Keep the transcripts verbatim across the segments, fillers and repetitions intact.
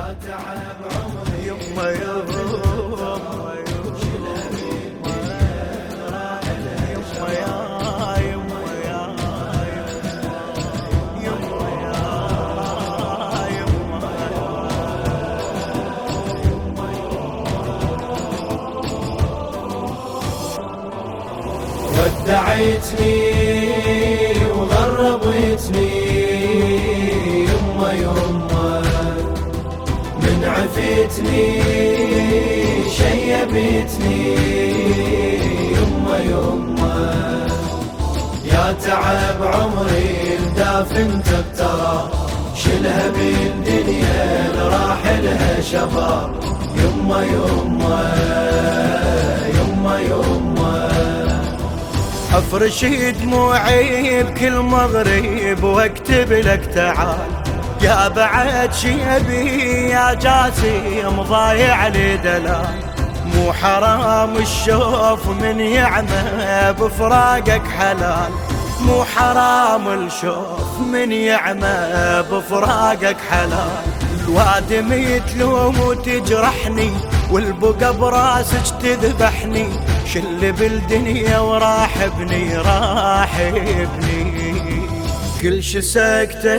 يا تعب عمري يما يما ودعيتني وغربتني يما يما، من عفتني شيبتني يما يما. يا تعب عمري لدافنتك ترى، شلها بالدنيا راح لها شباب يما يما يما يما. افرش دموعي بكل مغرب واكتب لك تعال، يا بعد شيبي يا جاسم ضايع لي دلال. مو حرام الشوف من يعمى بفراقك حلال، مو حرام الشوف من يعمى بفراقك حلال. الوادم يتلوم وتجرحني والبقى براسك تذبحني، شل بالدنيا وراح ابني راح ابني. كل شي سكته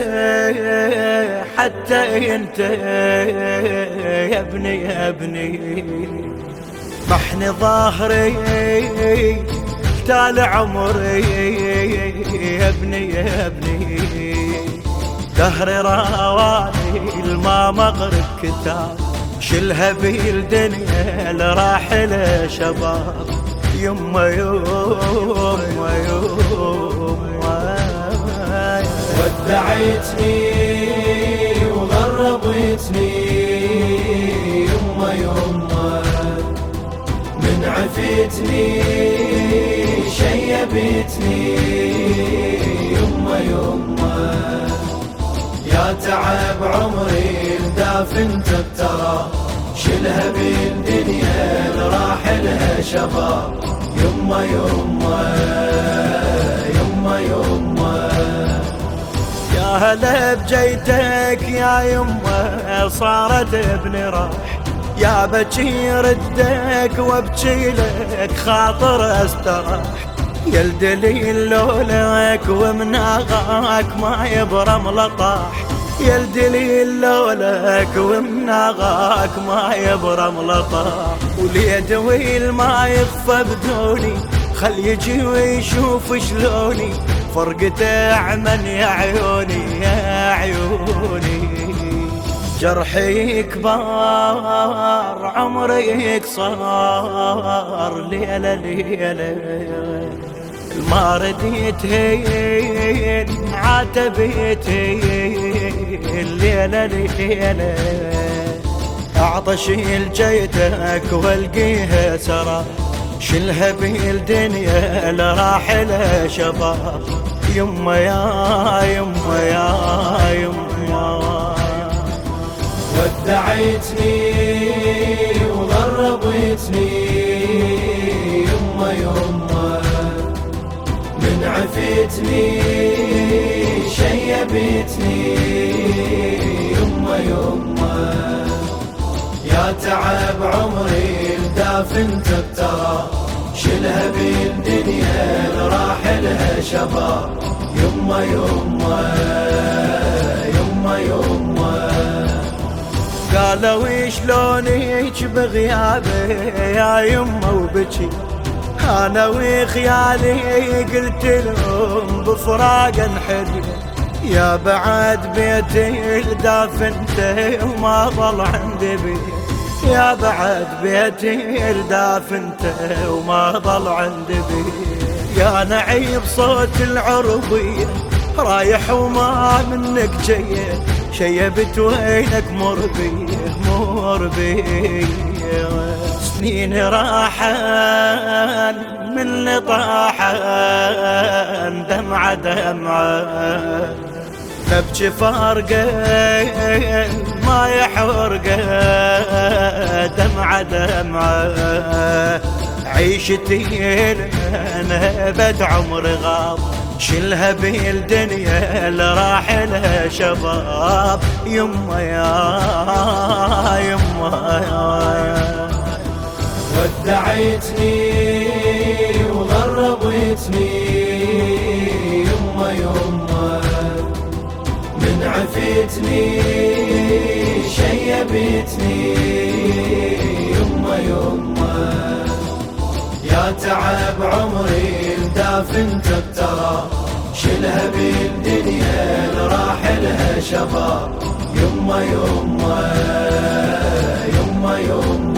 حتى انت يا ابني يا ابني. محني ظهري تال عمري يا ابني يا ابني. دهري راواني الما مغرب كتاب، شلها بالدنيا لراح له شباب يما يما يما. ودعيتني وغربتني يما يما، من عفتني شيبتني يما يما. يا تعب عمري لدافنتك ترى، شلها بالدنيا راح لها شباب يما يما يما يما. يا هلا بجيتك يا يما صارت ابن راح، يا بجي ردك وابجي لك خاطر استراح. يا الدليل لولك ومناغاك ما يبرم لطاح، يا الدليل لولك ومناغاك ما يبرم لطاح. واليدويل ما يخفى بدوني، خل يجي ويشوف شلوني فرقته عمن يا عيوني يا عيوني. جرحي كبار عمري قصار ليلة ليلة، ما رديت هين عاتبت الليلة ليلة. اعطش لجيتك والقيها سرى، شلها بالدنيا لراح لها شباب يما يا يما يا يما. ودعيتني وغربتني يما يما، من عفتني شيبتني يما يما. يا تعب عمري لدافنتك ترى، شلها بالدنيا راح لها شباب يما يما يما يما. قالوا شلونك بغيابي يا يما وبكي، انا وخيالي قلت لهم بفراق انحري. يا بعد بيتي لدافنته وما ظل عندي بيه، يا بعد بيتي لدافنته وما ظل عندي بيه. يا نعيب صوت العربية رايح وما منك جايه، شيبت وينك مر بيه مر بيه. سنين راحن من طاحن دمعة دمعة، نبكي فارقين ما يحرقه دمعة دمعة. عيشتي انا بد عمري غاب شلها بالدنيا اللي راح لها شباب. يما يا يما يا ودعيتني وغربتني يما يما، من عفتني شيبتني يما يما، يا تعب عمري مدافن تبترى، شلها بالدنيا اللي راح لها شباب. يما يما يما يما